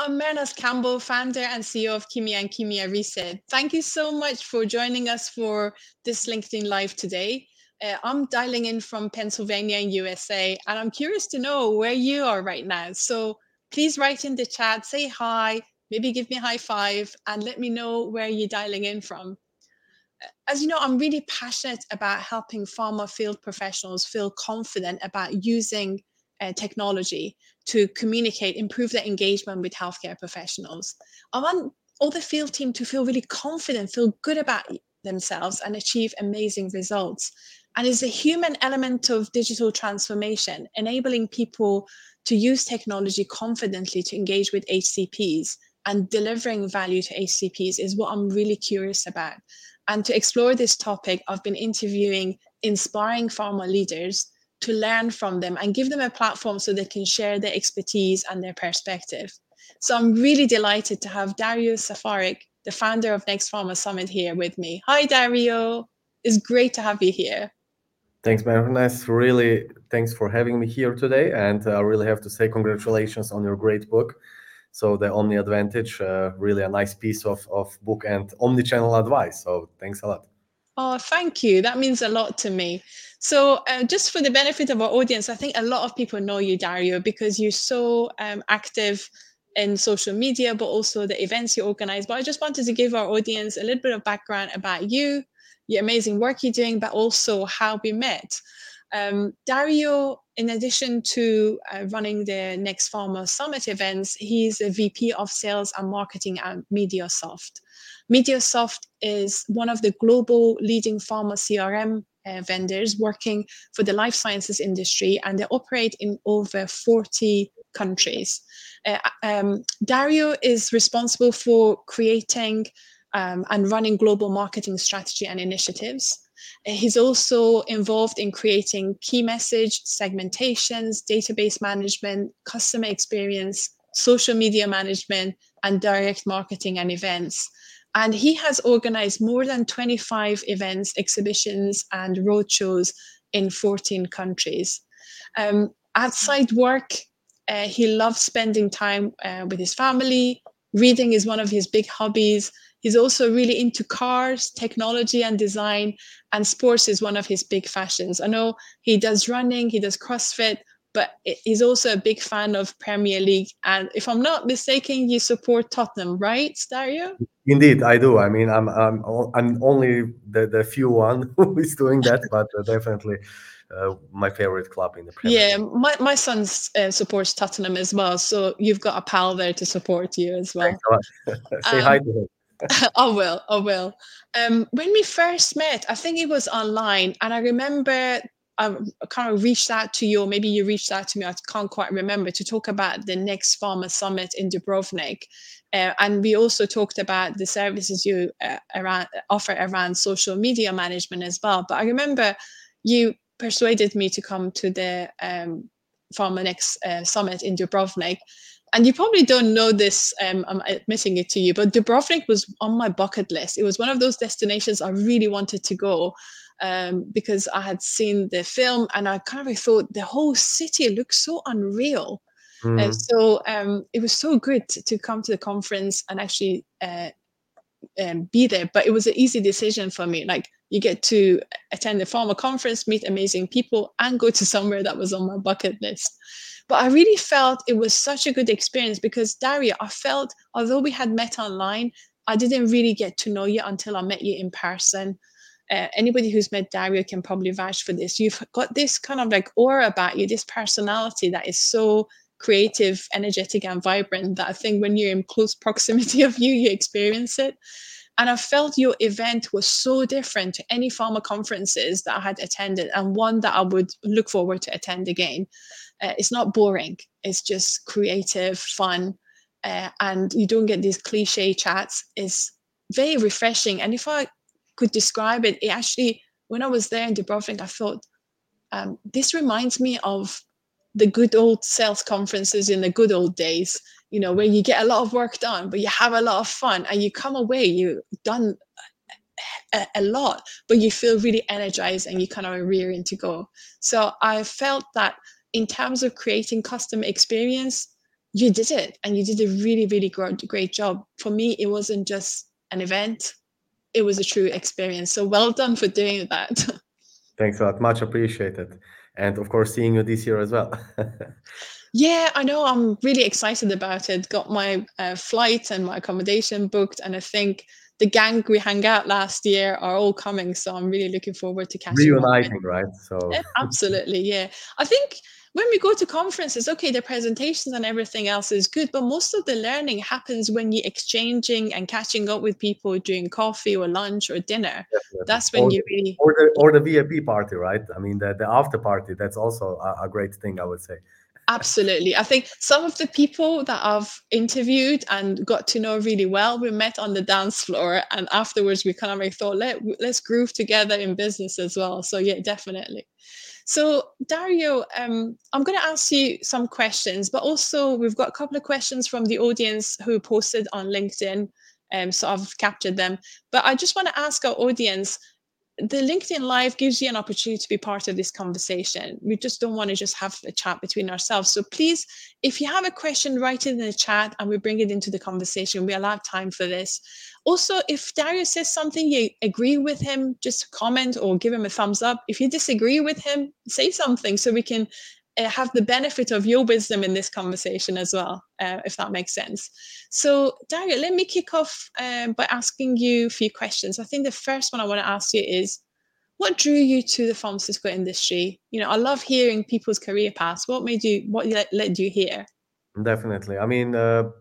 I'm Myrna Campbell, founder and CEO of Kimia and Kimia Reset. Thank you so much for joining us for this LinkedIn Live today. I'm dialing in from Pennsylvania in USA, and I'm curious to know where you are right now. So please write in the chat, say hi, maybe give me a high five, and let me know where you're dialing in from. As you know, I'm really passionate about helping pharma field professionals feel confident about using technology to communicate, improve their engagement with healthcare professionals. I want all the field team to feel really confident, feel good about themselves, and achieve amazing results. And it's a human element of digital transformation, enabling people to use technology confidently to engage with HCPs and delivering value to HCPs is what I'm really curious about. And to explore this topic, I've been interviewing inspiring pharma leaders to learn from them and give them a platform so they can share their expertise and their perspective. So I'm really delighted to have Dario Safarik, the founder of Next Pharma Summit, here with me. Hi, Dario. It's great to have you here. Thanks, Magnus. Really, thanks for having me here today. And I really have to say congratulations on your great book. So the Omni Advantage, really a nice piece of book and omni-channel advice. So thanks a lot. Oh, thank you. That means a lot to me. So just for the benefit of our audience, I think a lot of people know you, Dario, because you're so active in social media, but also the events you organize. But I just wanted to give our audience a little bit of background about you, your amazing work you're doing, but also how we met. Dario, in addition to running the Next Pharma Summit events, he's a VP of Sales and Marketing at Mediasoft. Mediasoft is one of the global leading pharma CRM vendors working for the life sciences industry, and they operate in over 40 countries. Dario is responsible for creating and running global marketing strategy and initiatives. He's also involved in creating key message, segmentations, database management, customer experience, social media management, and direct marketing and events. And he has organized more than 25 events, exhibitions, and roadshows in 14 countries. Outside work, he loves spending time with his family. Reading is one of his big hobbies. He's also really into cars, technology, and design, and sports is one of his big passions. I know he does running, he does CrossFit, but he's also a big fan of Premier League. And if I'm not mistaken, you support Tottenham, right, Dario? Indeed, I do. I mean, I'm only the few one who is doing that, but definitely my favorite club in the Premier Yeah, League. my son supports Tottenham as well, so you've got a pal there to support you as Thanks well. a lot. Say Um, hi to him. I will, I will. When we first met, I think it was online, and I remember I kind of reached out to you, or maybe you reached out to me, I can't quite remember, to talk about the Next Pharma Summit in Dubrovnik. And we also talked about the services you offer around social media management as well. But I remember you persuaded me to come to the Pharma Next Summit in Dubrovnik. And you probably don't know this, I'm admitting it to you, but Dubrovnik was on my bucket list. It was one of those destinations I really wanted to go because I had seen the film and I kind of thought the whole city looked so unreal. Mm. So it was so good to come to the conference and actually be there. But it was an easy decision for me. Like you get to attend the pharma conference, meet amazing people, and go to somewhere that was on my bucket list. But I really felt it was such a good experience because Daria, I felt although we had met online, I didn't really get to know you until I met you in person. Anybody who's met Dario can probably vouch for this. You've got this kind of like aura about you, this personality that is so creative, energetic, and vibrant that I think when you're in close proximity of you, you experience it. And I felt your event was so different to any pharma conferences that I had attended, and one that I would look forward to attend again. It's not boring, it's just creative, fun, and you don't get these cliche chats. It's very refreshing. And if I could describe it, it actually, when I was there in Dubrovnik, I thought, this reminds me of the good old sales conferences in the good old days, you know, where you get a lot of work done, but you have a lot of fun and you come away, you've done a lot, but you feel really energized and you kind of rearing to go. So I felt that in terms of creating customer experience, You did it, and you did a really, really great job. For me, it wasn't just an event, it was a true experience. So well done for doing that. Thanks a lot, much appreciated. And of course, seeing you this year as well. Yeah, I know. I'm really excited about it. Got my flight and my accommodation booked, and I think the gang we hung out last year are all coming. So I'm really looking forward to catching up with. Reuniting, right? So Absolutely, yeah. I think when we go to conferences, okay, the presentations and everything else is good, but most of the learning happens when you're exchanging and catching up with people during coffee or lunch or dinner. definitely. That's when you really. Or the VIP party, right? I mean, the after party, that's also a great thing, I would say. Absolutely. I think some of the people that I've interviewed and got to know really well, we met on the dance floor, and afterwards we kind of like thought, let's groove together in business as well. So yeah, definitely. So Dario, I'm going to ask you some questions, but also we've got a couple of questions from the audience who posted on LinkedIn. So I've captured them. But I just want to ask our audience, the LinkedIn Live gives you an opportunity to be part of this conversation. We just don't want to just have a chat between ourselves. So please, if you have a question, write it in the chat and we bring it into the conversation. We allow time for this. Also, if Dario says something you agree with him, just comment or give him a thumbs up. If you disagree with him, say something so we can have the benefit of your wisdom in this conversation as well, if that makes sense. So, Dario, let me kick off by asking you a few questions. I think the first one I want to ask you is, what drew you to the pharmaceutical industry? You know, I love hearing people's career paths. What led you here? Definitely. I mean,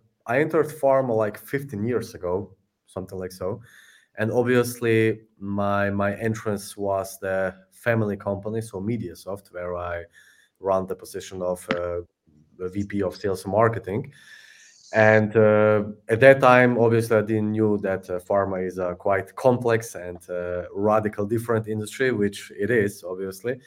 I entered pharma like 15 years ago, something like so. And obviously, my entrance was the family company, so MediaSoft, where I run the position of the VP of Sales and Marketing. And at that time, obviously, I didn't knew that pharma is a quite complex and radical different industry, which it is, obviously,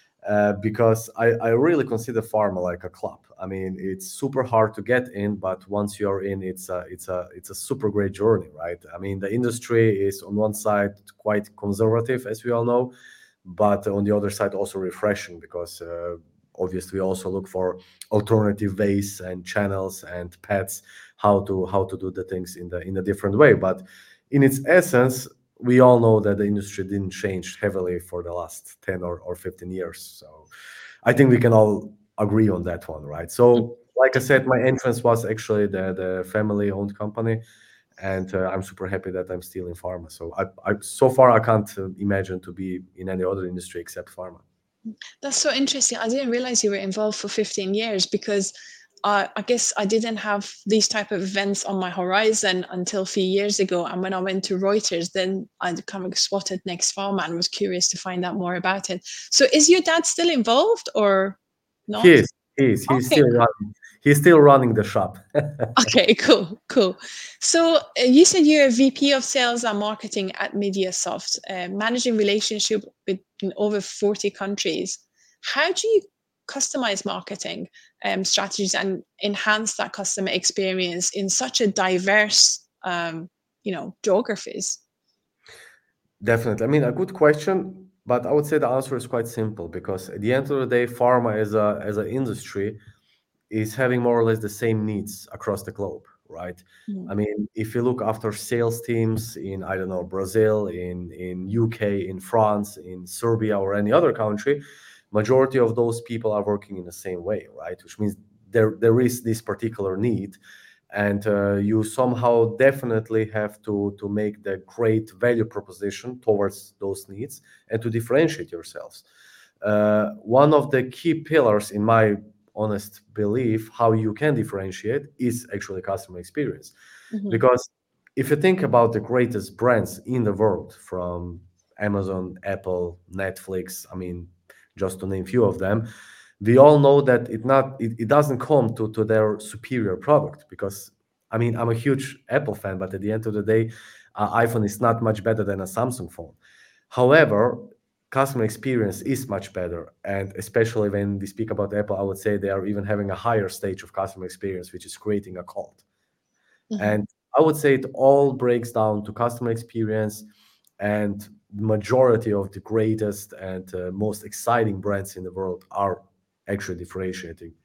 because I really consider pharma like a club. I mean, it's super hard to get in, but once you're in, it's a super great journey, right? I mean, the industry is on one side quite conservative, as we all know, but on the other side also refreshing because obviously we also look for alternative ways and channels and paths how to do the things in a different way. But in its essence, we all know that the industry didn't change heavily for the last 10 or 15 years. So I think we can all agree on that one, right? So like I said, my entrance was actually the family owned company, and I'm super happy that I'm still in pharma. So I so far I can't imagine to be in any other industry except pharma. That's so interesting. I didn't realize you were involved for 15 years because I guess I didn't have these type of events on my horizon until a few years ago. And when I went to Reuters, then I kind of spotted Next Pharma and was curious to find out more about it. So is your dad still involved or He not? is. He's Okay, still running. He's still running the shop. okay, cool, cool. So you said you're a VP of Sales and Marketing at MediaSoft, managing relationship with in over 40 countries. How do you customize marketing strategies and enhance that customer experience in such a diverse, geographies? Definitely. I mean, a good question, but I would say the answer is quite simple because at the end of the day, pharma as an industry is having more or less the same needs across the globe, right? Mm. I mean, if you look after sales teams in, I don't know, Brazil, in UK, in France, in Serbia, or any other country, majority of those people are working in the same way, right? Which means there is this particular need, and you somehow definitely have to make the great value proposition towards those needs and to differentiate yourselves. One of the key pillars, in my honest belief, how you can differentiate is actually customer experience. Mhm. Because if you think about the greatest brands in the world, from Amazon, Apple, Netflix, I mean, just to name few of them, we all know that it doesn't come to their superior product. Because I mean, I'm a huge Apple fan, but at the end of the day, iPhone is not much better than a Samsung phone. However, customer experience is much better, and especially when we speak about Apple, I would say they are even having a higher stage of customer experience, which is creating a cult. Mhm. And I would say it all breaks down to customer experience, and majority of the greatest and most exciting brands in the world are actually differentiating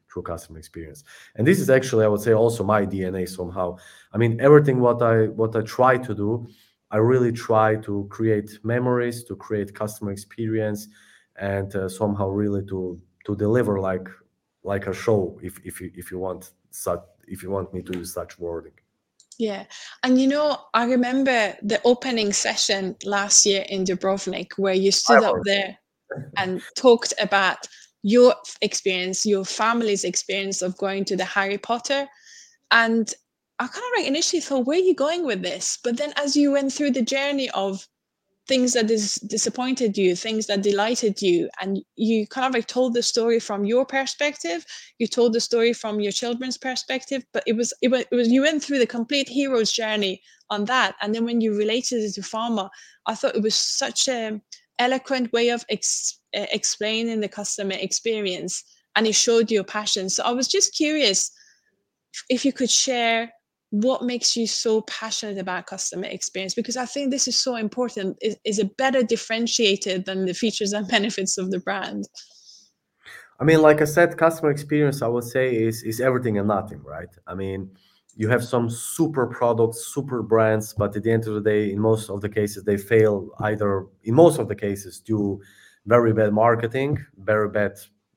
through customer experience. And this is actually, I would say, also my DNA somehow. I mean, everything what I try to do, I really try to create memories, to create customer experience, and somehow really to deliver like a show, if you want such, if you want me to use such wording. Yeah. And you know, I remember the opening session last year in Dubrovnik where you stood up there and talked about your experience, your family's experience of going to the Harry Potter. And I kind of like initially thought, where are you going with this? But then as you went through the journey of things that disappointed you, things that delighted you, and you kind of like told the story from your perspective, you told the story from your children's perspective, but it was you went through the complete hero's journey on that. And then when you related it to pharma, I thought it was such a eloquent way of explaining the customer experience, and it showed your passion. So I was just curious if you could share what makes you so passionate about customer experience, because I think this is so important. Is a better differentiated than the features and benefits of the brand. I mean, like I said, customer experience, I would say, is everything and nothing, right? I mean, you have some super products, super brands, but at the end of the day, in most of the cases, they fail either, in most of the cases, due very bad marketing, very bad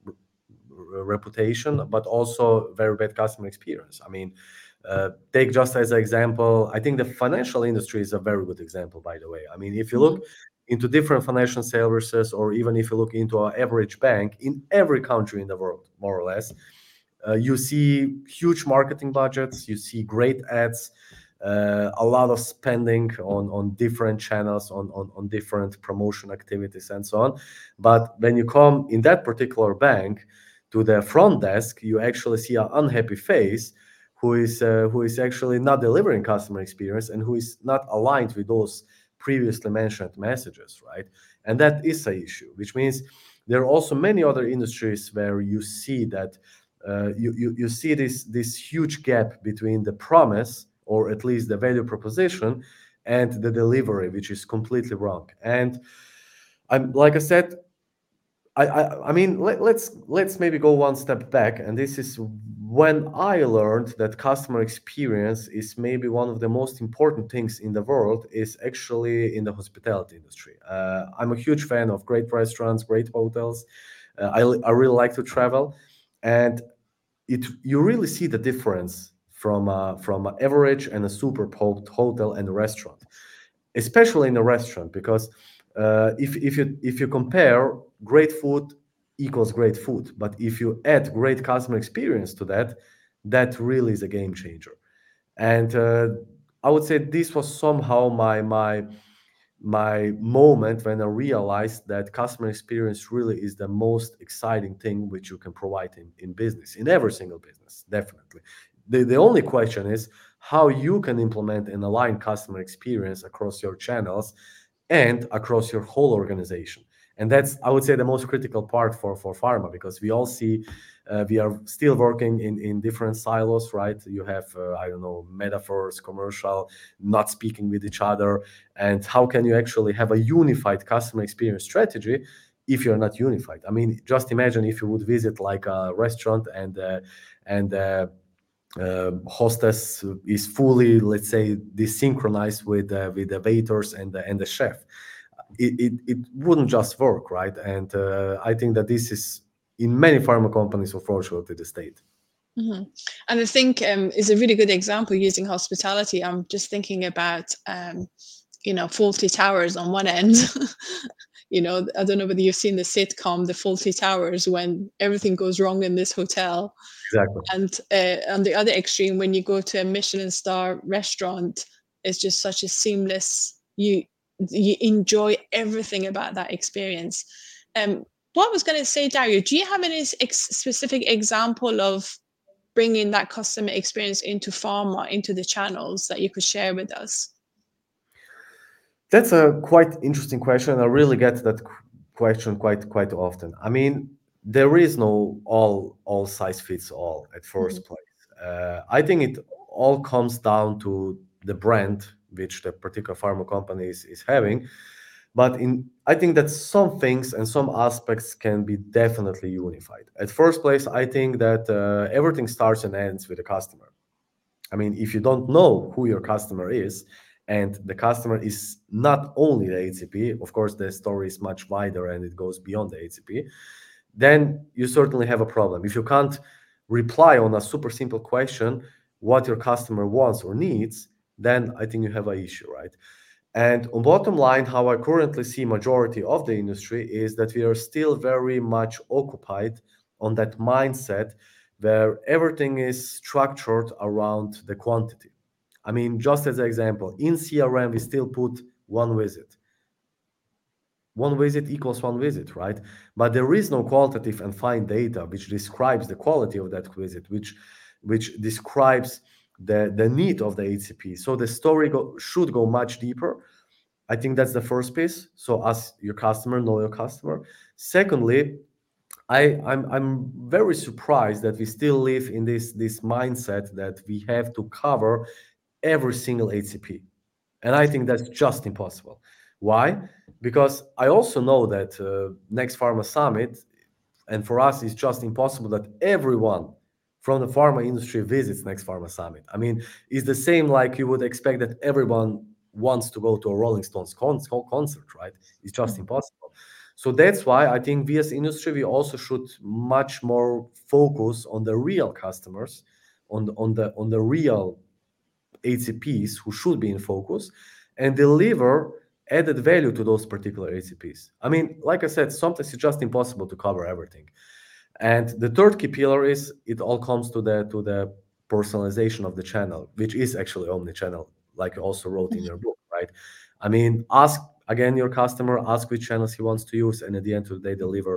reputation, but also very bad customer experience. I mean, take just as an example, I think the financial industry is a very good example, by the way. I mean, if you Mhm. look into different financial services, or even if you look into an average bank in every country in the world, more or less, you see huge marketing budgets, you see great ads, a lot of spending on different channels, on different promotion activities, and so on. But when you come in that particular bank to the front desk, you actually see an unhappy face who is actually not delivering customer experience and who is not aligned with those previously mentioned messages, right? And that is an issue, which means there are also many other industries where you see that you see this huge gap between the promise, or at least the value proposition, and the delivery, which is completely wrong. And I'm like I said, I mean, let's maybe go one step back, and this is when I learned that customer experience is maybe one of the most important things in the world is actually in the hospitality industry. I'm a huge fan of great restaurants, great hotels. I really like to travel, and you really see the difference from an average and a super hotel and a restaurant, especially in a restaurant, because if you compare, great food equals great food, but if you add great customer experience to that, that really is a game changer. And I would say this was somehow my moment when I realized that customer experience really is the most exciting thing which you can provide in business, in every single business, definitely. The only question is how you can implement and align customer experience across your channels and across your whole organization. And that's, I would say, the most critical part for pharma, because we all see we are still working in different silos, right? You have I don't know, metaphors, commercial, not speaking with each other. And how can you actually have a unified customer experience strategy if you're not unified? I mean, just imagine if you would visit like a restaurant and hostess is fully, let's say, desynchronized with the waiters and the chef. It wouldn't just work, right? And I think that this is in many pharma companies, unfortunately, the state. Mhm. And I think is a really good example using hospitality. I'm just thinking about Faulty Towers on one end. I don't know whether you've seen the sitcom The Faulty Towers, when everything goes wrong in this hotel. Exactly. And on the other extreme, when you go to a Michelin star restaurant, it's just such a seamless. You enjoy everything about that experience. Um, what I was going to say, Dario, do you have any specific example of bringing that customer experience into pharma, into the channels that you could share with us? That's a quite interesting question. I really get that question quite often. I mean, there is no all size fits all at Mhm. first place. I think it all comes down to the brand which the particular pharma company is having. But I think that some things and some aspects can be definitely unified. At first place, I think that everything starts and ends with the customer. I mean, if you don't know who your customer is, and the customer is not only the HCP, of course, the story is much wider and it goes beyond the HCP, then you certainly have a problem. If you can't reply on a super simple question, what your customer wants or needs, then I think you have an issue, right? And on bottom line, how I currently see majority of the industry is that we are still very much occupied on that mindset where everything is structured around the quantity. I mean, just as an example, in CRM, we still put one visit. One visit equals one visit, right? But there is no qualitative and fine data which describes the quality of that visit, which describes the need of the HCP. So the story should go much deeper. I think that's the first piece. So as your customer, know your customer. Secondly, I'm very surprised that we still live in this mindset that we have to cover every single HCP. And I think that's just impossible. Why? Because I also know that next Pharma Summit, and for us, it's just impossible that everyone from the pharma industry visits next Pharma Summit. I mean, it's the same like you would expect that everyone wants to go to a Rolling Stones concert, right? It's just impossible. So that's why I think we as industry, we also should much more focus on the real customers, on the real HCPs who should be in focus and deliver added value to those particular HCPs. I mean, like I said, sometimes it's just impossible to cover everything. And the third key pillar is it all comes to the personalization of the channel, which is actually omni-channel, like you also wrote in your book, right? I mean, ask again your customer, ask which channels he wants to use, and at the end of the day, deliver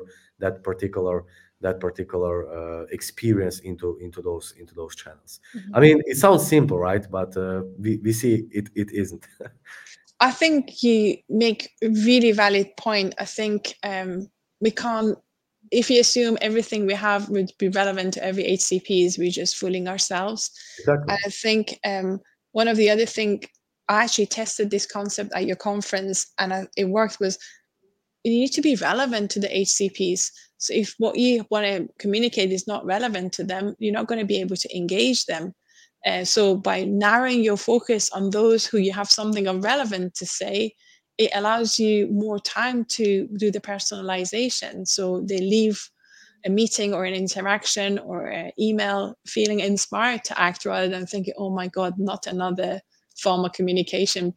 that particular experience into those channels. I mean, it sounds simple, right? But we see it isn't. I think you make a really valid point. I think we can't, if you assume everything we have would be relevant to every HCPs, we're just fooling ourselves. Exactly. I think one of the other thing, I actually tested this concept at your conference and it worked, was you need to be relevant to the HCPs. So if what you want to communicate is not relevant to them, you're not going to be able to engage them. So by narrowing your focus on those who you have something of relevant to say, it allows you more time to do the personalization. So they leave a meeting or an interaction or an email feeling inspired to act rather than thinking, oh my God, not another form of communication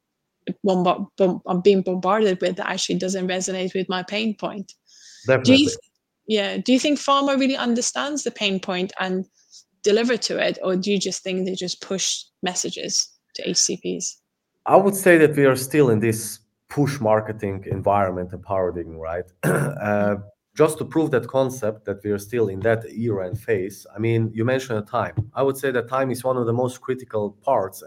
I'm being bombarded with that actually doesn't resonate with my pain point. Do you, Definitely. do you think pharma really understands the pain point and deliver to it, or do you just think they just push messages to HCPs? I would say that we are still in this push marketing environment and paradigm, right? Just to prove that concept that we are still in that era and phase. I mean, you mentioned time. I would say that time is one of the most critical parts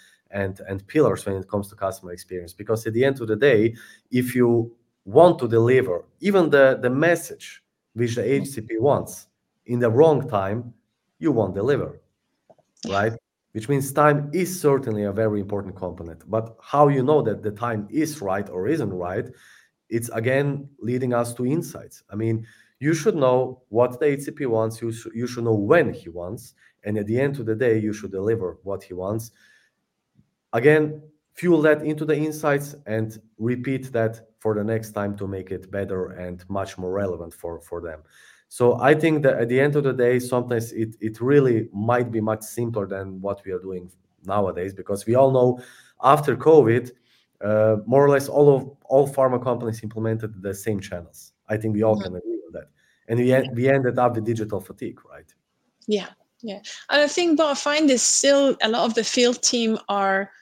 and pillars when it comes to customer experience. Because at the end of the day, if you want to deliver even the message which the HCP wants in the wrong time, you won't deliver, right? Which means time is certainly a very important component. But how you know that the time is right or isn't right, it's again leading us to insights. I mean, you should know what the HCP wants, you should know when he wants, and at the end of the day, you should deliver what he wants. Again, fuel that into the insights and repeat that for the next time to make it better and much more relevant for them. So I think that at the end of the day, sometimes it really might be much simpler than what we are doing nowadays, because we all know after COVID, more or less all pharma companies implemented the same channels. I think we all can agree on that, and we ended up with digital fatigue, right? Yeah, yeah. And I think what I find is still a lot of the field team are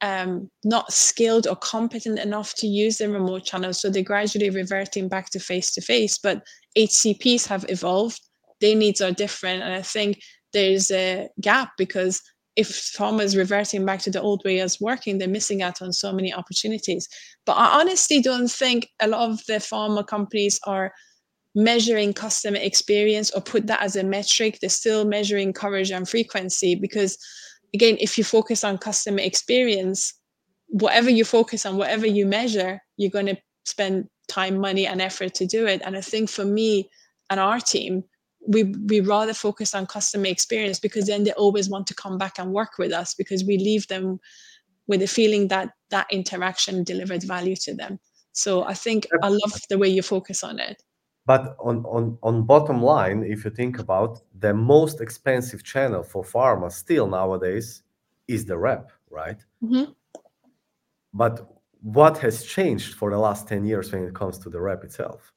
not skilled or competent enough to use the remote channels. So they're gradually reverting back to face to face. But HCPs have evolved, their needs are different. And I think there's a gap because if pharma is reverting back to the old way as working, they're missing out on so many opportunities. But I honestly don't think a lot of the pharma companies are measuring customer experience or put that as a metric. They're still measuring coverage and frequency because, again, if you focus on customer experience, whatever you focus on, whatever you measure, you're going to spend time, money, and effort to do it. And I think for me and our team, we rather focus on customer experience, because then they always want to come back and work with us, because we leave them with a feeling that that interaction delivered value to them. So I think I love the way you focus on it. But on bottom line, if you think about the most expensive channel for pharma still nowadays is the rep, right? Mm-hmm. But what has changed for the last 10 years when it comes to the rep itself?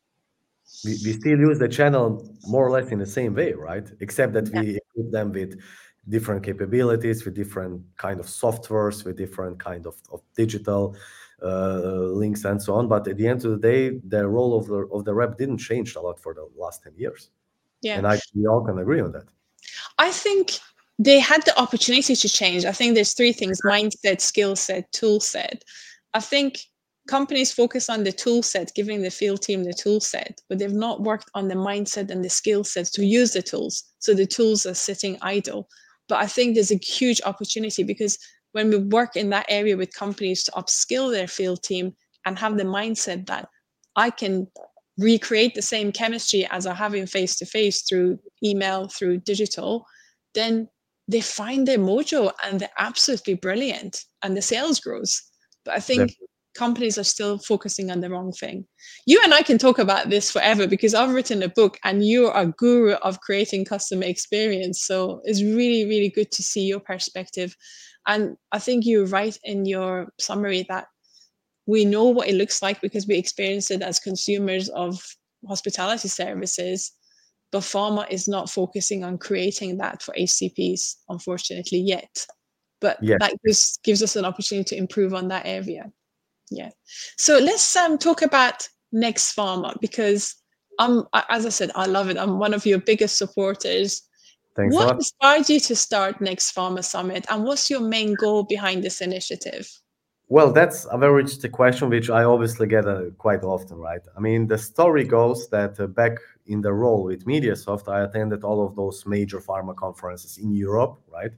We still use the channel more or less in the same way, right? Except that Yeah. we equip them with different capabilities, with different kind of softwares, with different kind of digital links and so on. But at the end of the day, the role of the rep didn't change a lot for the last 10 years. Yeah. And we all can agree on that. I think they had the opportunity to change. I think there's three things: mindset, skill set, tool set. I think companies focus on the tool set, giving the field team the tool set, but they've not worked on the mindset and the skill sets to use the tools. So the tools are sitting idle. But I think there's a huge opportunity, because when we work in that area with companies to upskill their field team and have the mindset that I can recreate the same chemistry as I have in face to face through email, through digital, then they find their mojo and they're absolutely brilliant and the sales grows. But I That, think companies are still focusing on the wrong thing. You and I can talk about this forever, because I've written a book and you're a guru of creating customer experience. So it's really, really good to see your perspective. And I think you're right in your summary that we know what it looks like because we experience it as consumers of hospitality services. But pharma is not focusing on creating that for HCPs, unfortunately, yet. But yes. that gives us an opportunity to improve on that area. Yeah. So let's talk about Next Pharma, because as I said, I love it. I'm one of your biggest supporters. Thanks a What lot. inspired you to start Next Pharma Summit, and what's your main goal behind this initiative? Well, that's a very interesting question, which I obviously get quite often, right? I mean, the story goes that back in the role with MediaSoft, I attended all of those major pharma conferences in Europe, right?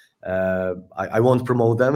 I won't promote them.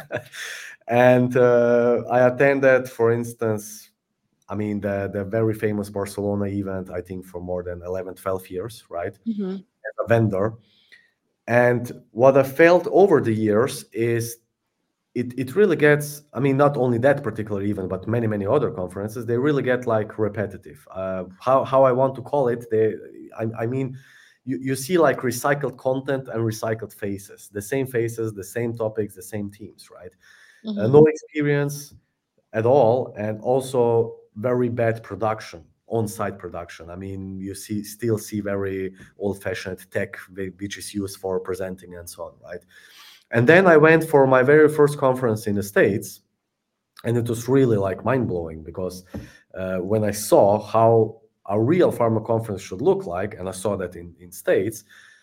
And I attended, for instance, I mean, the very famous Barcelona event, I think for more than 11, 12 years, right? Mm-hmm. As a vendor. And what I felt over the years is it really gets, I mean, not only that particular event, but many other conferences, they really get like repetitive. How I want to call it, I mean, you see like recycled content and recycled faces, the same topics, the same themes, right? Mm-hmm. No experience at all, and also very bad production, on-site production. I mean, you still see very old-fashioned tech which is used for presenting and so on, right? And then I went for my very first conference in the States, and it was really like mind-blowing, because when I saw how a real pharma conference should look like, and I saw that in States,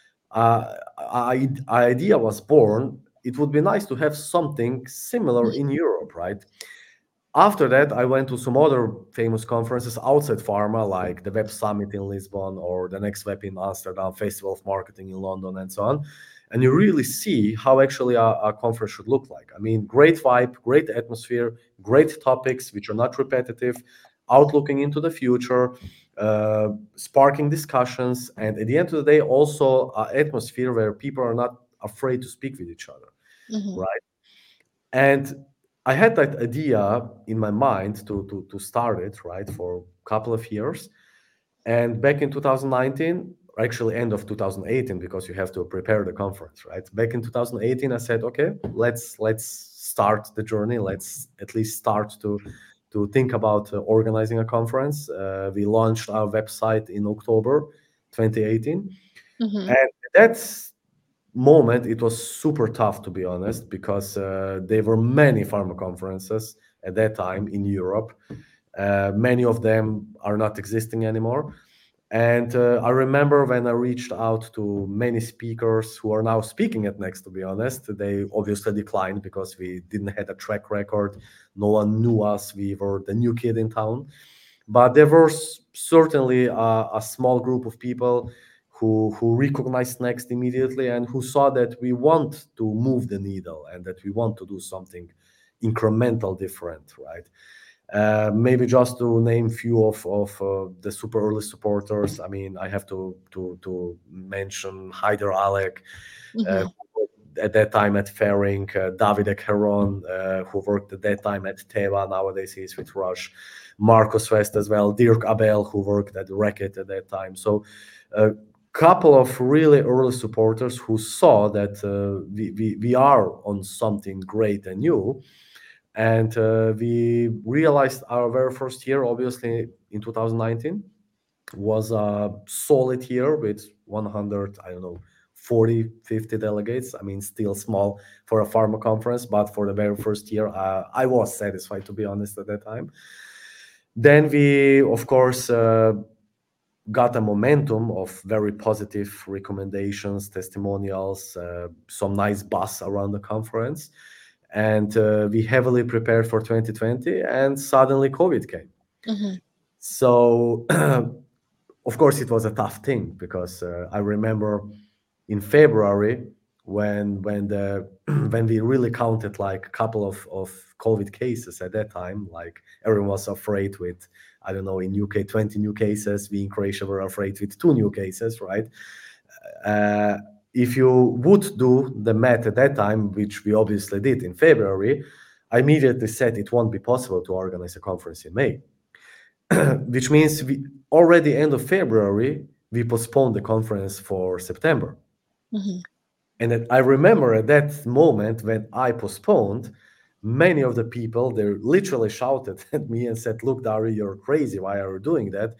idea was born. It would be nice to have something similar in Europe, right? After that, I went to some other famous conferences outside pharma, like the Web Summit in Lisbon or the Next Web in Amsterdam, Festival of Marketing in London, and so on. And you really see how actually a conference should look like. I mean, great vibe, great atmosphere, great topics which are not repetitive, outlooking into the future, sparking discussions, and at the end of the day, also an atmosphere where people are not afraid to speak with each other, Mm-hmm. right? And I had that idea in my mind to start it, right, for a couple of years. And back in 2019, actually end of 2018, because you have to prepare the conference, right? Back in 2018, I said, okay, let's start the journey. Let's at least start to think about organizing a conference. We launched our website in October 2018, Mm-hmm. and that's moment it was super tough, to be honest, because there were many pharma conferences at that time in Europe. Many of them are not existing anymore. And I remember when I reached out to many speakers who are now speaking at Next, to be honest, they obviously declined because we didn't have a track record. No one knew us. We were the new kid in town. But there was certainly a small group of people who recognized Next immediately and who saw that we want to move the needle and that we want to do something incremental different, right? Maybe just to name few of the super early supporters. I mean, I have to mention Haider Alek, Mhm. at that time at Fairing, Davide Heron, who worked at that time at Teva. Nowadays he's with Rush. Marcos West as well. Dirk Abel, who worked at Reckitt at that time. So a couple of really early supporters who saw that we are on something great and new. And we realized our very first year, obviously in 2019, was a solid year with 100, I don't know, 40, 50 delegates. I mean, still small for a pharma conference, but for the very first year, I was satisfied, to be honest, at that time. Then we, of course, got a momentum of very positive recommendations, testimonials, some nice buzz around the conference. And we heavily prepared for 2020, and suddenly COVID came. Mhm. So, of course, it was a tough thing because I remember in February when the when we really counted like a couple of COVID cases at that time, like everyone was afraid with, I don't know, in UK 20 new cases, we in Croatia were afraid with 2 new cases, right? Uh, if you would do the math at that time, which we obviously did in February, I immediately said it won't be possible to organize a conference in May, which means we already end of February, we postponed the conference for September. Mhm. And I remember at that moment when I postponed, many of the people, they literally shouted at me and said, "Look, Dari, you're crazy. Why are you doing that?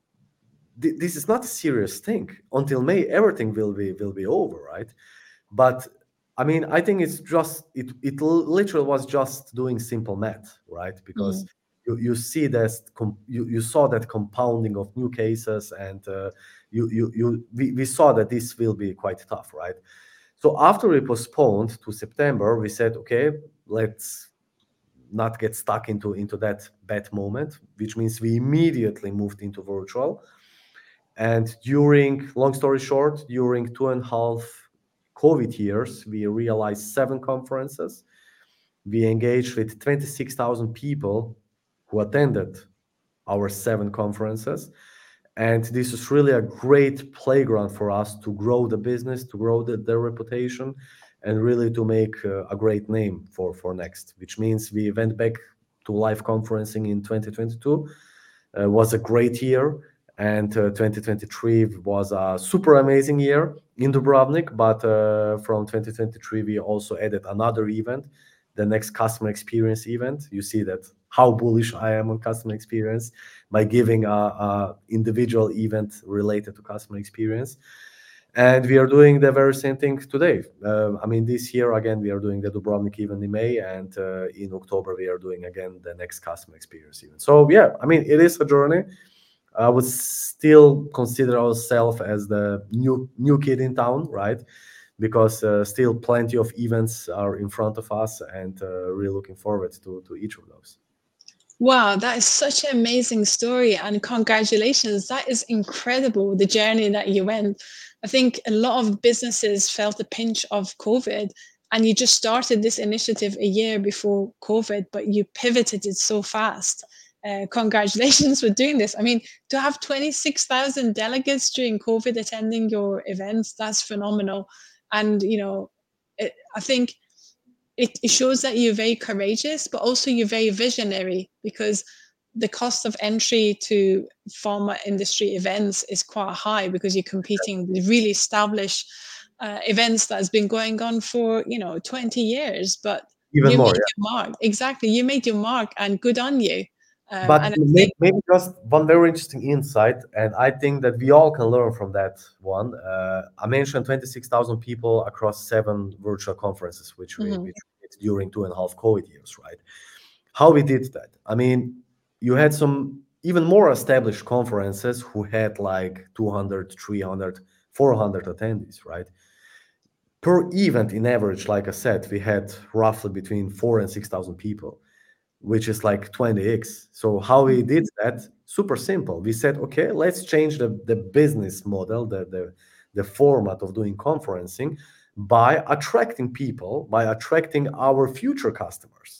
This is not a serious thing. Until May, everything will be over, right?" But I mean, I think it's just it literally was just doing simple math, right? Because Mhm. you see this you saw that compounding of new cases, and we saw that this will be quite tough, right? So after we postponed to September, we said, okay, let's not get stuck into that bad moment, which means we immediately moved into virtual. And during, long story short, during 2.5 COVID years, we realized 7 conferences. We engaged with 26,000 people who attended our 7 conferences. And this is really a great playground for us to grow the business, to grow the reputation, and really to make a great name for Next, which means we went back to live conferencing in 2022. Was a great year. And 2023 was a super amazing year in Dubrovnik. But from 2023, we also added another event, the Next Customer Experience event. You see that how bullish I am on customer experience by giving a individual event related to customer experience. And we are doing the very same thing today. I mean, this year, again, we are doing the Dubrovnik event in May, and in October, we are doing again the Next Customer Experience event. So, yeah, I mean, it is a journey. I would still consider ourselves as the new kid in town, right? Because still plenty of events are in front of us, and really looking forward to each of those. Wow, that is such an amazing story, and congratulations. That is incredible, the journey that you went. I think a lot of businesses felt the pinch of COVID, and you just started this initiative a year before COVID, but you pivoted it so fast. Congratulations for doing this. I mean, to have 26,000 delegates during COVID attending your events, that's phenomenal. And, I think it shows that you're very courageous, but also you're very visionary, because the cost of entry to pharma industry events is quite high, because you're competing with really established events that has been going on for 20 years. But Even you more, made yeah. your mark. Exactly, you made your mark, and good on you. But And I think maybe just one very interesting insight, and I think that we all can learn from that one. I mentioned 26,000 people across 7 virtual conferences, Mhm. which we did during 2.5 COVID years, right? How we did that? I mean, you had some even more established conferences who had like 200, 300, 400 attendees, right? Per event, in average, like I said, we had roughly between 4 and 6,000 people, which is like 20x. So how we did that? Super simple. We said, okay, let's change the business model, the format of doing conferencing by attracting people, by attracting our future customers.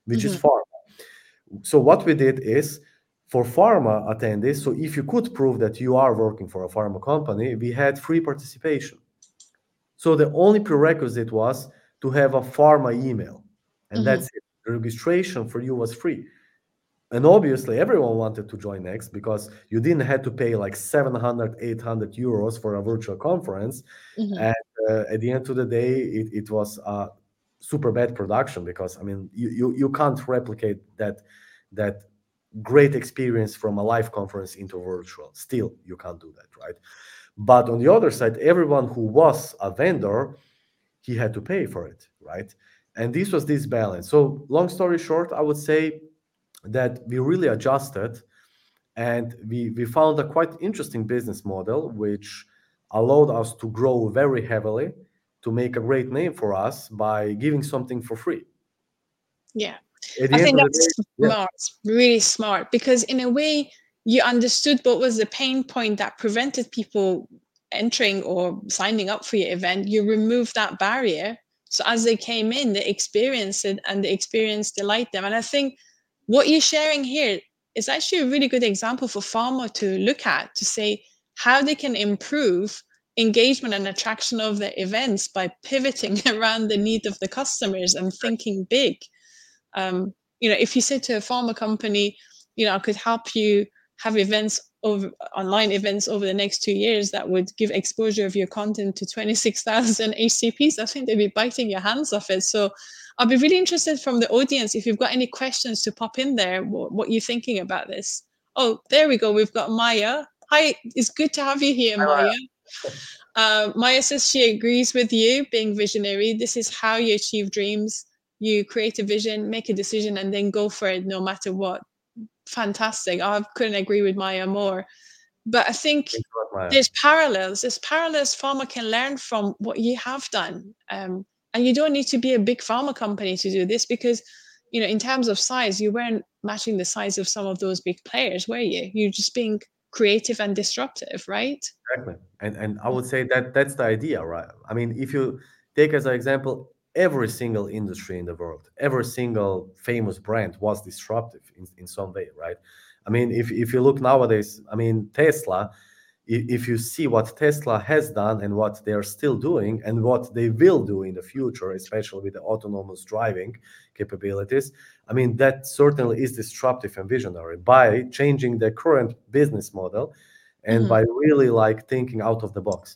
which is Mhm. pharma. So what we did is for pharma attendees, so if you could prove that you are working for a pharma company, we had free participation. So the only prerequisite was to have a pharma email, and Mhm. that's it. The registration for you was free. And obviously everyone wanted to join Next because you didn't have to pay like 700, 800 euros for a virtual conference. Mhm. And at the end of the day, it was a super bad production because I mean you can't replicate that great experience from a live conference into virtual. Still, you can't do that, right? But on the other side, everyone who was a vendor, he had to pay for it, right? And this was this balance. So long story short, I would say that we really adjusted and we found a quite interesting business model which allowed us to grow very heavily, to make a great name for us by giving something for free. Yeah. At I the end think of the that's day, yeah, smart, really smart, because in a way you understood what was the pain point that prevented people entering or signing up for your event. You removed that barrier. So as they came in, they experienced it and the experience delight them. And I think what you're sharing here is actually a really good example for pharma to look at to say how they can improve engagement and attraction of their events by pivoting around the need of the customers and thinking big. If you say to a pharma company, I could help you have events over online events over the next 2 years that would give exposure of your content to 26,000 HCPs, I think they'd be biting your hands off it. So I'll be really interested from the audience if you've got any questions to pop in there, what you're thinking about this. Oh, there we go. We've got Maya. Hi, it's good to have you here, Maya. Maya says she agrees with you, being visionary. This is how you achieve dreams. You create a vision, make a decision, and then go for it no matter what. Fantastic. I couldn't agree with Maya more. But I think thanks a lot, Maya. there's parallels. There's parallels pharma can learn from what you have done. And you don't need to be a big pharma company to do this because, in terms of size, you weren't matching the size of some of those big players, were you? You're just being creative and disruptive, right? Exactly. And I would say that that's the idea, right? I mean, if you take as an example every single industry in the world, every single famous brand was disruptive in some way, right? I mean, if you look nowadays, I mean, Tesla, if you see what Tesla has done and what they're still doing and what they will do in the future, especially with the autonomous driving capabilities, I mean, that certainly is disruptive and visionary by changing the current business model and Mhm. by really like thinking out of the box.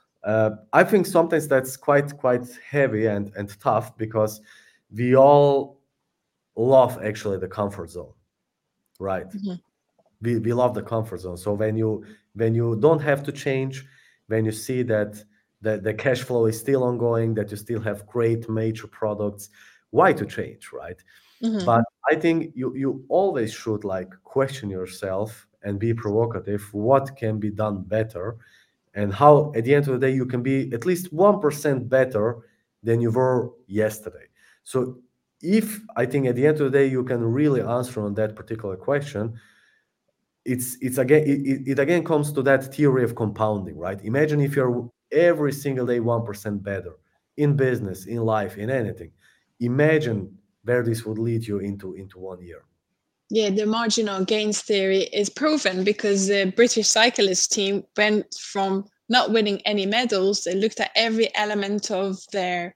I think sometimes that's quite heavy and tough because we all love actually the comfort zone, right? Mhm. We love the comfort zone. So when you don't have to change, when you see that the cash flow is still ongoing, that you still have great major products, why to change, right? Mhm. But I think you always should like question yourself and be provocative. What can be done better, and how at the end of the day you can be at least 1% better than you were yesterday. So if I think at the end of the day you can really answer on that particular question, it's again it again comes to that theory of compounding, right? Imagine if you're every single day 1% better in business, in life, in anything. Imagine where this would lead you into 1 year. Yeah, the marginal gains theory is proven because the British cyclist team went from not winning any medals. They looked at every element of their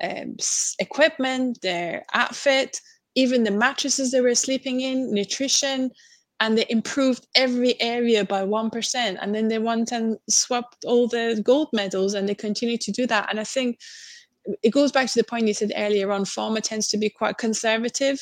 equipment, their outfit, even the mattresses they were sleeping in, nutrition, and they improved every area by 1%. And then they went and swapped all the gold medals and they continue to do that. And I think it goes back to the point you said earlier on, pharma tends to be quite conservative.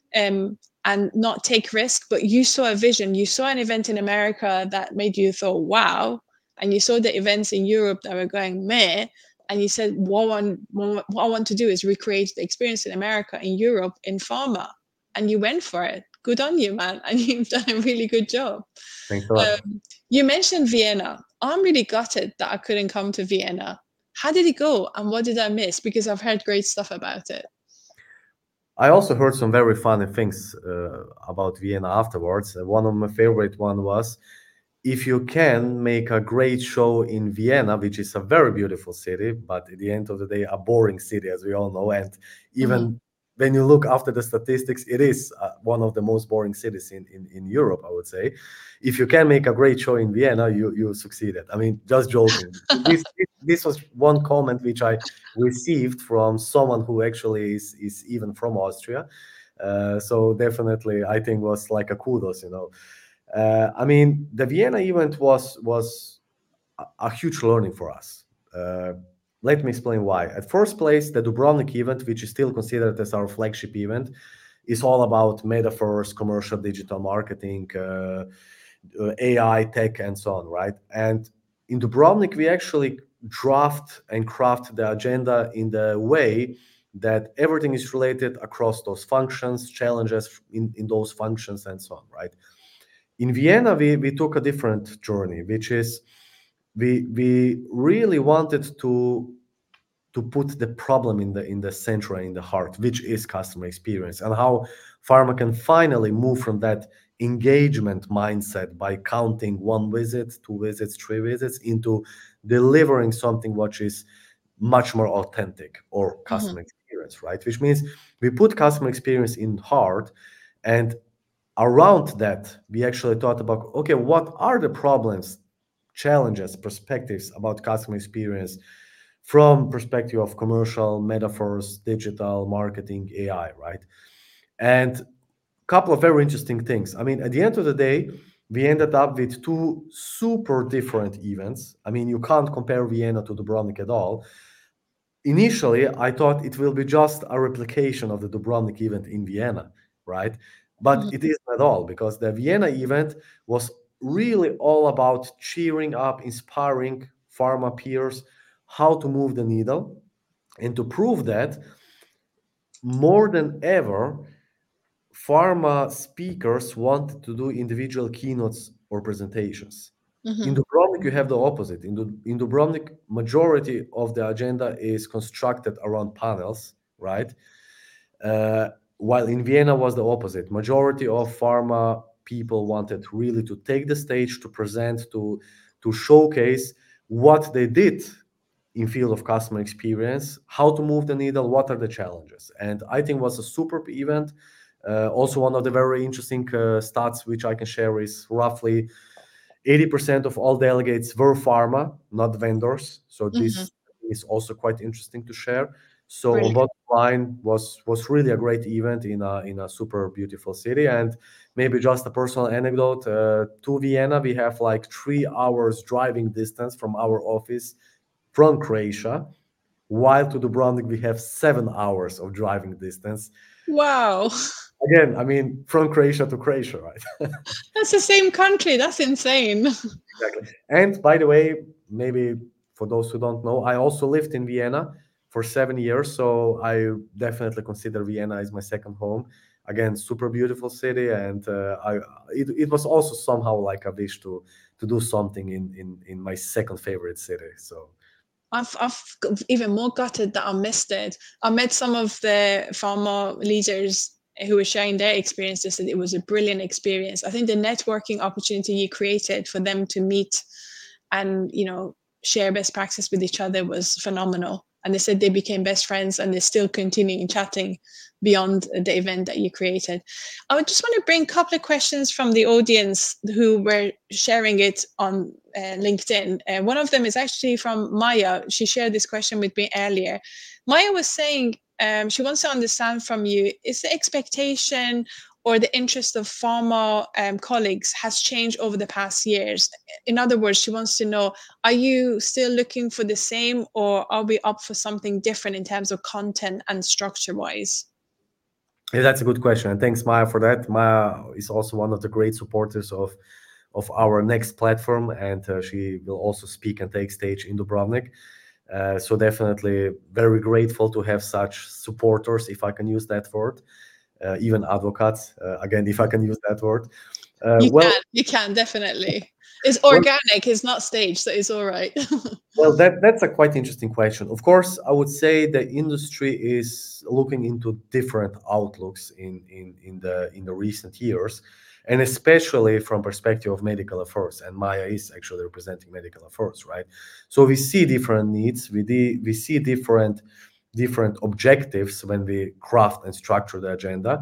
And not take risk, but you saw a vision, you saw an event in America that made you thought wow, and you saw the events in Europe that were going meh, and you said what I want to do is recreate the experience in America, in Europe, in pharma, and you went for it. Good on you, man. And you've done a really good job. Thanks a lot. You mentioned Vienna. I'm really gutted that I couldn't come to Vienna. How did it go and what did I miss? Because I've heard great stuff about it. I also heard some very funny things about Vienna afterwards. One of my favorite one was if you can make a great show in Vienna, which is a very beautiful city, but at the end of the day, a boring city, as we all know, and Mhm. even when you look after the statistics, it is one of the most boring cities in Europe, I would say. If you can make a great show in Vienna, you succeeded. I mean, just joking. This was one comment which I received from someone who actually is even from Austria. So definitely, I think was like a kudos, you know. I mean, the Vienna event was a huge learning for us. Let me explain why. At first place, the Dubrovnik event, which is still considered as our flagship event, is all about metaverse, commercial digital marketing, AI, tech, and so on, right? And in Dubrovnik, we actually draft and craft the agenda in the way that everything is related across those functions, challenges in those functions, and so on, right? In Vienna, we took a different journey, which is we really wanted to put the problem in the center and in the heart, which is customer experience, and how pharma can finally move from that engagement mindset by counting one visit, two visits, three visits into delivering something which is much more authentic or customer experience, right? Which means we put customer experience in heart, and around that we actually thought about, okay, what are the problems, challenges, perspectives about customer experience from perspective of commercial, metaphors, digital marketing, AI, right? And a couple of very interesting things. I mean, at the end of the day, we ended up with two super different events. I mean, you can't compare Vienna to Dubrovnik at all. Initially, I thought it will be just a replication of the Dubrovnik event in Vienna, right? But it isn't at all, because the Vienna event was really all about cheering up, inspiring pharma peers how to move the needle. And to prove that, more than ever, pharma speakers wanted to do individual keynotes or presentations. In Dubrovnik, you have the opposite. In Dubrovnik, majority of the agenda is constructed around panels, right? While in Vienna was the opposite. Majority of pharma people wanted really to take the stage, to present, to showcase what they did in field of customer experience, how to move the needle, what are the challenges. And I think it was a superb event. Also, one of the very interesting stats which I can share is roughly 80% of all delegates were pharma, not vendors. So this is also quite interesting to share. So on Brilliant. bottom line was really a great event in a super beautiful city. And maybe just a personal anecdote, to Vienna we have like 3 hours driving distance from our office from Croatia, while to Dubrovnik we have 7 hours of driving distance. Wow. Again, I mean, from Croatia to Croatia, right? That's the same country. That's insane. Exactly. And by the way, maybe for those who don't know, I also lived in Vienna for 7 years, so I definitely consider Vienna as my second home. Again, super beautiful city, and it was also somehow like a wish to do something in my second favorite city. So I've even more gutted that I missed it. I met some of the pharma leaders who were sharing their experiences, and it was a brilliant experience. I think the networking opportunity you created for them to meet and share best practice with each other was phenomenal. And they said they became best friends, and they're still continuing chatting beyond the event that you created. I would just want to bring a couple of questions from the audience who were sharing it on LinkedIn. One of them is actually from Maya. She shared this question with me earlier. Maya was saying she wants to understand from you, is the expectation or the interest of pharma colleagues has changed over the past years? In other words, she wants to know, are you still looking for the same, or are we up for something different in terms of content and structure-wise? yeah, that's a good question, and thanks, Maya, for that. Maya is also one of the great supporters of our next platform, and she will also speak and take stage in Dubrovnik. So definitely very grateful to have such supporters, if I can use that word, even advocates, again, if I can use that word. You can definitely. It's Well, organic, it's not staged, so it's all right. well, that's a quite interesting question. Of course, I would say the industry is looking into different outlooks in the recent years, and especially from perspective of medical affairs. And Maya is actually representing medical affairs, right? So we see different needs. We see different different objectives when we craft and structure the agenda.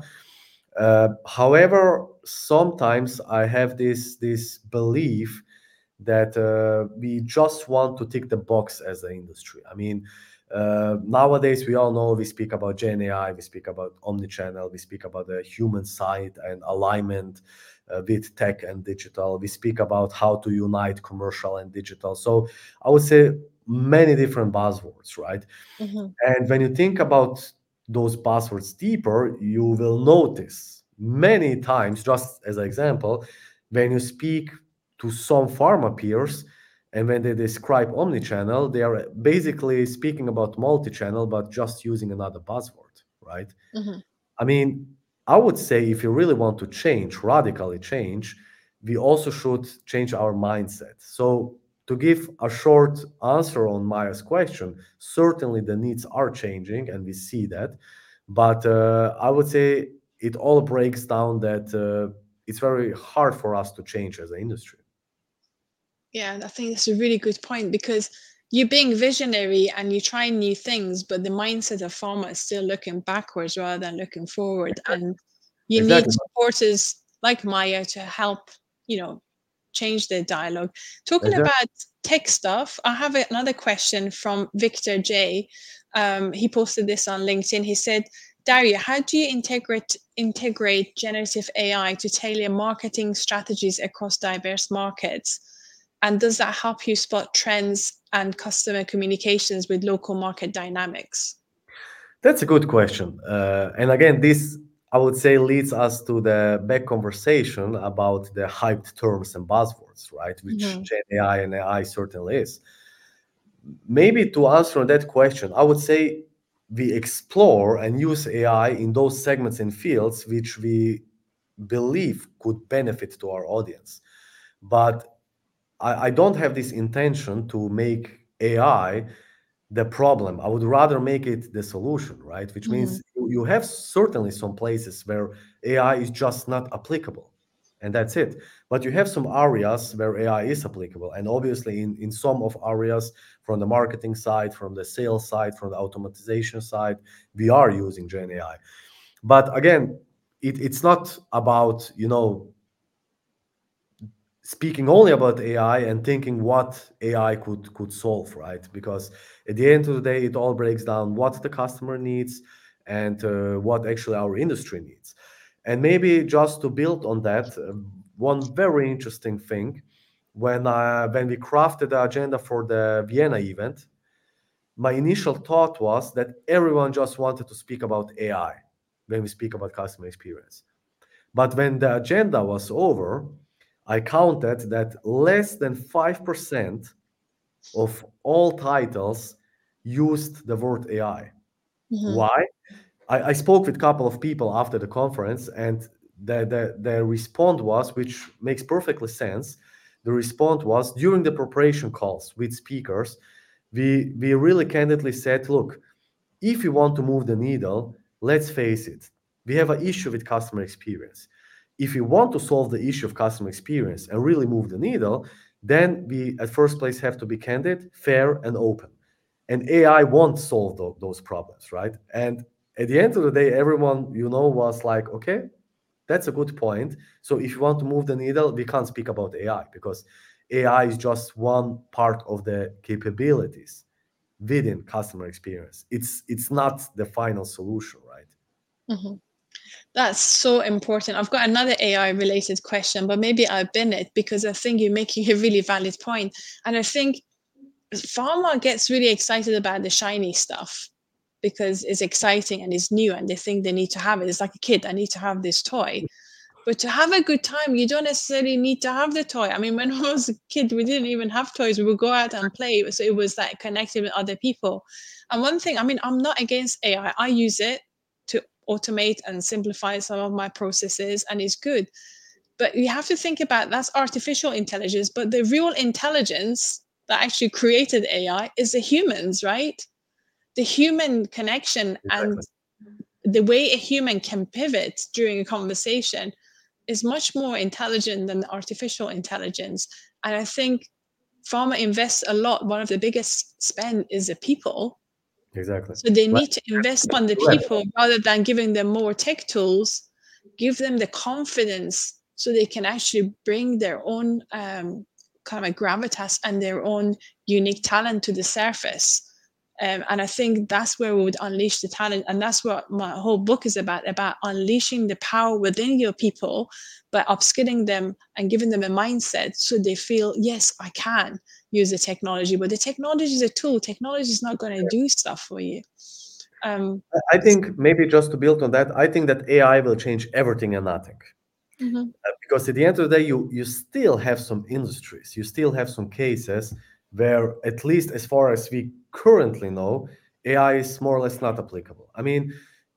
However, sometimes I have this belief that we just want to tick the box as an industry. I mean, nowadays we all know we speak about Gen AI, we speak about omnichannel, we speak about the human side and alignment with tech and digital. We speak about how to unite commercial and digital. So I would say many different buzzwords, right? Mhm. And when you think about those buzzwords deeper, you will notice many times, just as an example, when you speak to some pharma peers and when they describe omnichannel, they are basically speaking about multi-channel, but just using another buzzword, right? Mhm. I mean, I would say if you really want to change, radically change, we also should change our mindset. So, to give a short answer on Maya's question, certainly the needs are changing and we see that. But I would say it all breaks down that it's very hard for us to change as an industry. Yeah, I think that's a really good point because you're being visionary and you're trying new things, but the mindset of pharma is still looking backwards rather than looking forward. And you need Exactly. supporters like Maya to help, you know, change the dialogue. Talking Exactly. about tech stuff, I have another question from Victor J. He posted this on LinkedIn. He said, Daria, how do you integrate generative AI to tailor marketing strategies across diverse markets? And does that help you spot trends and customer communications with local market dynamics? That's a good question. And again, this, I would say, leads us to the back conversation about the hyped terms and buzzwords, right? Which Mhm. Gen AI and AI certainly is. Maybe to answer that question, I would say we explore and use AI in those segments and fields which we believe could benefit to our audience. But I don't have this intention to make AI the problem. I would rather make it the solution, right? Which Mhm. means you have certainly some places where AI is just not applicable, and that's it. But you have some areas where AI is applicable, and obviously in some of areas from the marketing side, from the sales side, from the automatization side, we are using Gen AI. But again, it's not about speaking only about AI and thinking what AI could solve, right? Because at the end of the day, it all breaks down what the customer needs and what actually our industry needs. And maybe just to build on that, one very interesting thing when we crafted the agenda for the Vienna event, my initial thought was that everyone just wanted to speak about AI when we speak about customer experience. But when the agenda was over, I counted that less than 5% of all titles used the word AI. Mhm. Why? I spoke with a couple of people after the conference, and the response was, which makes perfectly sense. The response was during the preparation calls with speakers, we really candidly said, look, if you want to move the needle, let's face it, we have an issue with customer experience. If you want to solve the issue of customer experience and really move the needle, then we at first place have to be candid, fair, and open. And AI won't solve those problems, right? And at the end of the day, everyone was like, okay, that's a good point. So if you want to move the needle, we can't speak about AI because AI is just one part of the capabilities within customer experience. It's not the final solution, right? Mhm. That's so important. I've got another AI related question, but maybe I'll bin it because I think you're making a really valid point. And I think pharma gets really excited about the shiny stuff because it's exciting and it's new and they think they need to have it. It's like a kid, I need to have this toy. But to have a good time, you don't necessarily need to have the toy. I mean, when I was a kid, we didn't even have toys. We would go out and play. So it was like connecting with other people. And one thing, I mean, I'm not against AI. I use it to automate and simplify some of my processes, and it's good. But you have to think about that's artificial intelligence, but the real intelligence that actually created AI is the humans, right? The human connection and Exactly. the way a human can pivot during a conversation is much more intelligent than the artificial intelligence. And I think pharma invests a lot. One of the biggest spend is the people. Exactly. So they Like, need to invest on the correct. people rather than giving them more tech tools, give them the confidence so they can actually bring their own kind of gravitas and their own unique talent to the surface. And I think that's where we would unleash the talent. And that's what my whole book is about unleashing the power within your people by upskilling them and giving them a mindset so they feel, yes, I can use the technology. But the technology is a tool. Technology is not going to do stuff for you. Um, I think maybe just to build on that, I think that AI will change everything and nothing. mhm, Because at the end of the day, you still have some industries, you still have some cases where, at least as far as we currently know, AI is more or less not applicable. I mean,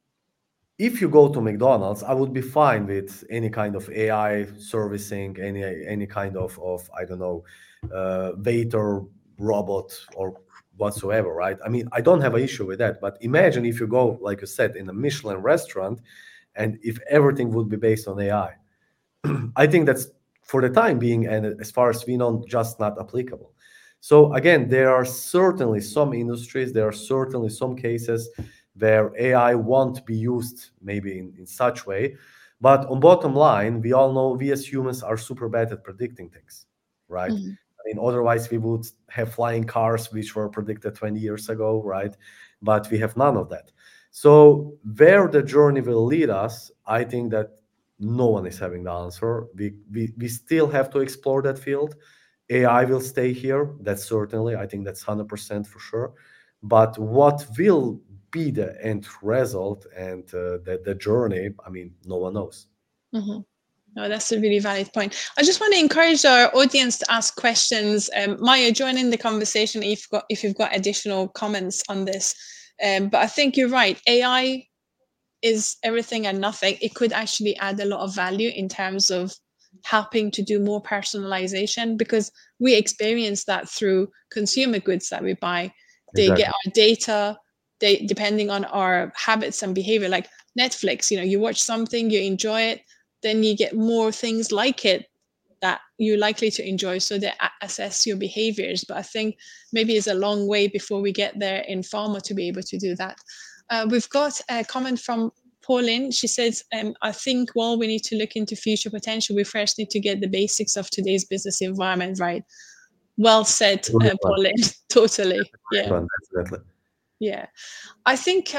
if you go to McDonald's, I would be fine with any kind of AI servicing, any kind of I don't know, waiter robot or whatsoever, right? I mean, I don't have an issue with that. But imagine if you go, like you said, in a Michelin restaurant, and if everything would be based on AI. I think that's, for the time being, and as far as we know, just not applicable. So again, there are certainly some industries, there are certainly some cases where AI won't be used maybe in such way. But on bottom line, we all know we as humans are super bad at predicting things, right? mhm, I mean, otherwise we would have flying cars which were predicted 20 years ago, right? But we have none of that. So where the journey will lead us, I think that no one is having the answer. We still have to explore that field. AI will stay here. That's certainly, I think that's 100% for sure. But what will be the end result and the journey, I mean, no one knows. mhm. No, that's a really valid point. I just want to encourage our audience to ask questions. Maya, join in the conversation if you've got additional comments on this. But I think you're right. AI is everything and nothing. It could actually add a lot of value in terms of helping to do more personalization because we experience that through consumer goods that we buy. They get Exactly. our data, they depending on our habits and behavior, like Netflix, you watch something, you enjoy it, then you get more things like it that you're likely to enjoy. So they assess your behaviors. But I think maybe it's a long way before we get there in pharma to be able to do that. We've got a comment from Pauline. She says, I think while we need to look into future potential, we first need to get the basics of today's business environment right. Well said, Good one. Pauline. Totally. Great Yeah. one, definitely. Yeah. I think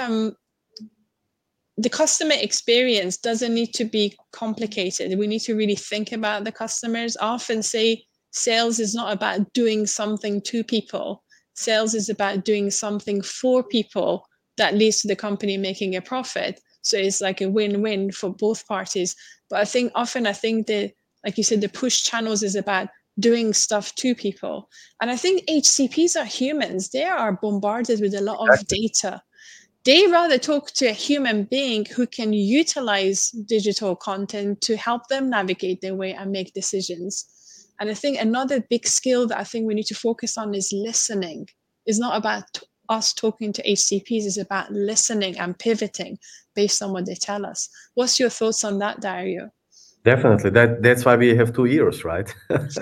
the customer experience doesn't need to be complicated. We need to really think about the customers. I often say sales is not about doing something to people. Sales is about doing something for people that leads to the company making a profit. So it's like a win-win for both parties. But I think the, like you said, the push channels is about doing stuff to people. And I think HCPs are humans. They are bombarded with a lot of Exactly. data. They rather talk to a human being who can utilize digital content to help them navigate their way and make decisions. And I think another big skill that I think we need to focus on is listening. It's not about us talking to HCPs, it's about listening and pivoting based on what they tell us. What's your thoughts on that, Dario? Definitely. That's why we have two ears, right?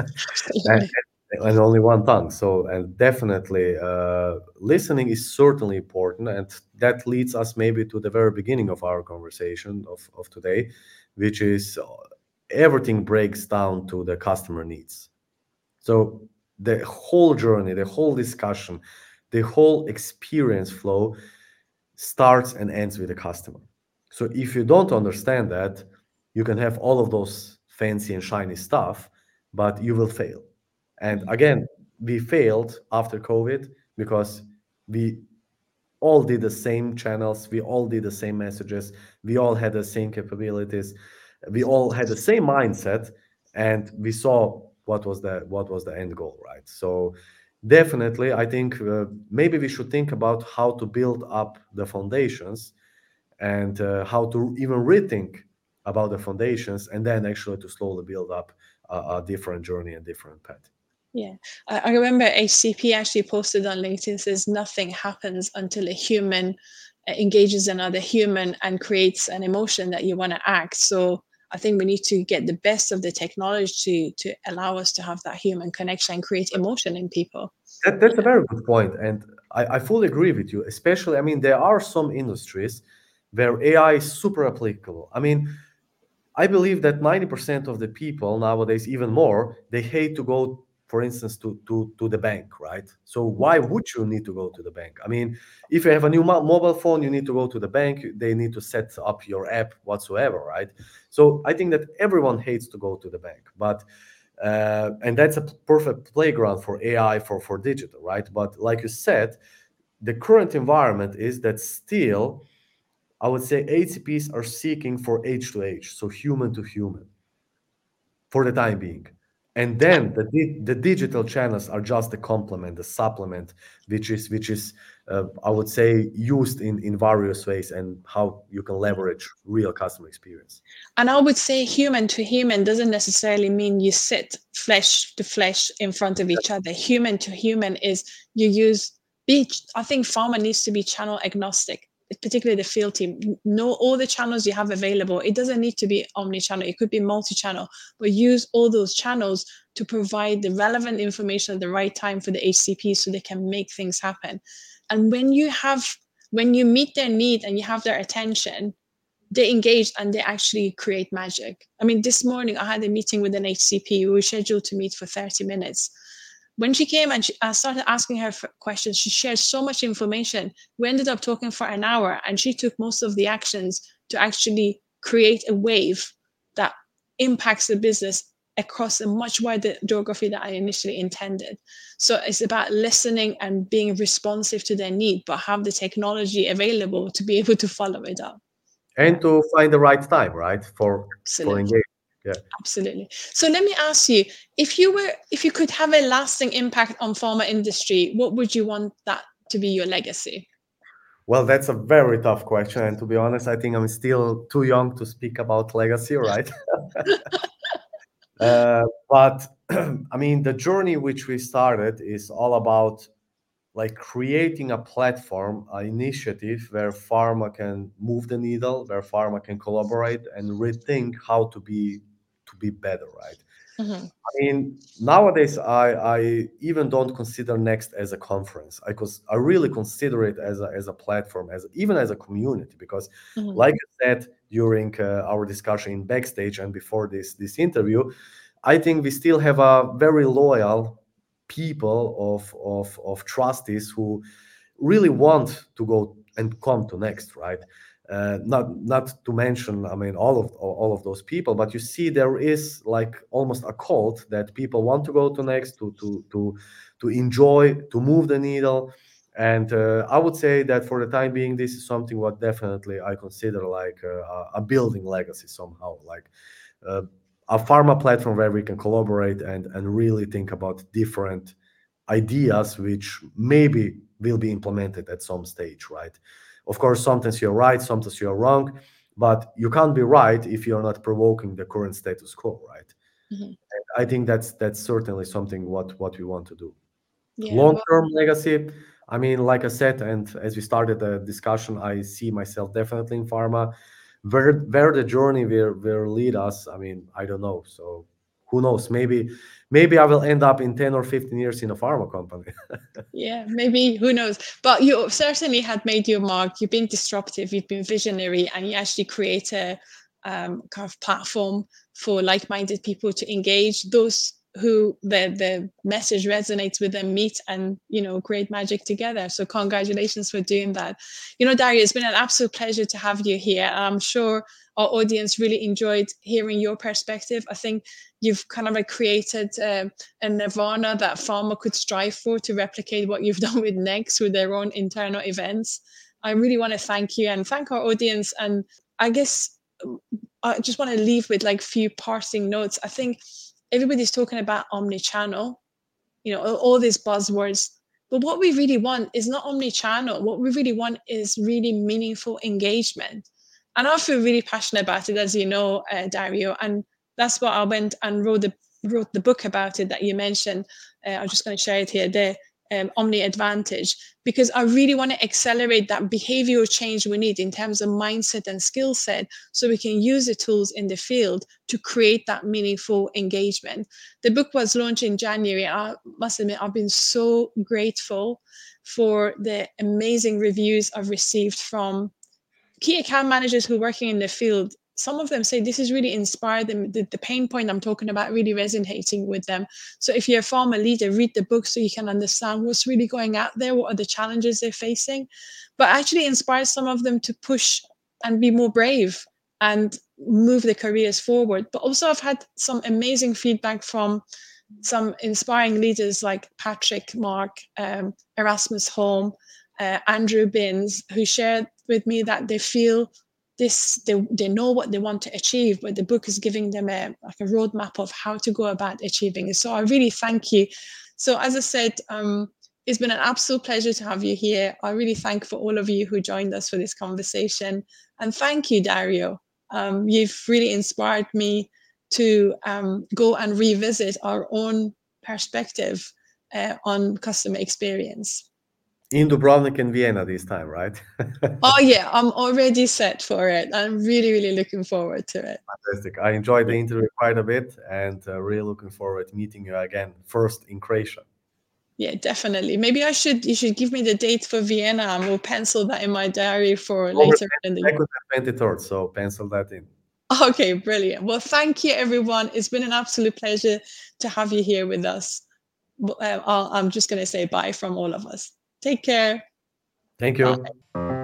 And, Absolutely. and only one tongue. So, and definitely, listening is certainly important, and that leads us maybe to the very beginning of our conversation of today, which is everything breaks down to the customer needs. So the whole journey, the whole discussion, the whole experience flow starts and ends with the customer. So if you don't understand that, you can have all of those fancy and shiny stuff, but you will fail. And Mhm. again, we failed after COVID because we all did the same channels, we all did the same messages, we all had the same capabilities, we all had the same mindset, and we saw what was the end goal, right? So definitely, I think maybe we should think about how to build up the foundations and how to even rethink about the foundations, and then actually to slowly build up a different journey and different path. Yeah, I remember HCP actually posted on LinkedIn says nothing happens until a human engages another human and creates an emotion that you want to act. So I think we need to get the best of the technology to allow us to have that human connection and create emotion in people. That's a very good point. And I fully agree with you. Especially, I mean, there are some industries where AI is super applicable. I mean, I believe that 90% of the people nowadays, even more, they hate to go, for instance, to the bank, right? So why would you need to go to the bank? I mean, if you have a new mobile phone, you need to go to the bank. They need to set up your app whatsoever, right? So I think that everyone hates to go to the bank, but and that's a perfect playground for AI for digital, right? But like you said, the current environment is that still I would say HCPs are seeking for H to H, so human to human, for the time being. And then the digital channels are just the complement, the supplement, which is I would say used in various ways and how you can leverage real customer experience. And I would say human to human doesn't necessarily mean you sit flesh to flesh in front of each other. Human to human is you use each. I think pharma needs to be channel agnostic, particularly the field team. Know all the channels you have available. It doesn't need to be omni-channel. It could be multi-channel, but use all those channels to provide the relevant information at the right time for the HCP so they can make things happen. And when you meet their need and you have their attention, they engage and they actually create magic. I mean, this morning I had a meeting with an HCP. We were scheduled to meet for 30 minutes. When she came and I started asking her questions, she shared so much information. We ended up talking for an hour and she took most of the actions to actually create a wave that impacts the business across a much wider geography than I initially intended. So it's about listening and being responsive to their need, but have the technology available to be able to follow it up. Yeah. And to find the right time, right, for Absolutely. engagement. Yeah. Absolutely. So let me ask you, if you could have a lasting impact on pharma industry, what would you want that to be your legacy? Well, that's a very tough question, and to be honest, I think I'm still too young to speak about legacy, right? But I mean, the journey which we started is all about like creating a platform, an initiative where pharma can move the needle, where pharma can collaborate and rethink how to be better, right? Mhm. I mean, nowadays I even don't consider Next as a conference. I really consider it as a platform, as even as a community, because, Mhm. like you said during our discussion in backstage and before this interview, I think we still have a very loyal people of trustees who really want to go and come to Next, right? Not to mention, I mean, all of those people, but you see, there is like almost a cult that people want to go to Next to enjoy, to move the needle, and I would say that for the time being, this is something what definitely I consider like a building legacy somehow, like uh, a pharma platform where we can collaborate and really think about different ideas which maybe will be implemented at some stage, right? Of course, sometimes you're right, sometimes you're wrong, but you can't be right if you're not provoking the current status quo, right? Mhm. I think that's certainly something what we want to do. Yeah. Well, Long-term legacy, I mean, like I said, and as we started the discussion, I see myself definitely in pharma. Where the journey will lead us, I mean, I don't know. So who knows? Maybe I will end up in 10 or 15 years in a pharma company. yeah, maybe, who knows? But you certainly had made your mark. You've been disruptive, you've been visionary, and you actually create a kind of platform for like-minded people to engage. Those who the message resonates with them meet and create magic together. So congratulations for doing that. Dario, it's been an absolute pleasure to have you here. And I'm sure our audience really enjoyed hearing your perspective. I think you've kind of like created a nirvana that pharma could strive for, to replicate what you've done with Next with their own internal events. I really want to thank you and thank our audience. And I guess I just want to leave with like few parsing notes. I think everybody's talking about omni-channel, all these buzzwords. But what we really want is not omni-channel. What we really want is really meaningful engagement. And I feel really passionate about it, as you know, Dario. And that's why I went and wrote the book about it that you mentioned. I'm just going to share it here. The Omni Advantage, because I really want to accelerate that behavioral change we need in terms of mindset and skill set, so we can use the tools in the field to create that meaningful engagement. The book was launched in January. I must admit, I've been so grateful for the amazing reviews I've received from key account managers who are working in the field. Some of them say this has really inspired them. The pain point I'm talking about really resonating with them. So if you're a farmer leader, read the book so you can understand what's really going out there, what are the challenges they're facing. But actually inspires some of them to push and be more brave and move their careers forward. But also I've had some amazing feedback from some inspiring leaders like Patrick, Mark, Erasmus Holm, Andrew Binns, who shared with me that they feel they know what they want to achieve, but the book is giving them like a roadmap of how to go about achieving it. So I really thank you. So as I said, it's been an absolute pleasure to have you here. I really thank for all of you who joined us for this conversation. And thank you, Dario. You've really inspired me to go and revisit our own perspective on customer experience. In Dubrovnik and Vienna this time, right? Oh yeah, I'm already set for it. I'm really, really looking forward to it. Fantastic. I enjoyed the interview quite a bit, and really looking forward to meeting you again, first in Croatia. Yeah, definitely. Maybe you should give me the date for Vienna, and we'll pencil that in my diary for later in the year. 23rd, so pencil that in. Okay, brilliant. Well, thank you, everyone. It's been an absolute pleasure to have you here with us. I'm just going to say bye from all of us. Take care. Thank you. Bye.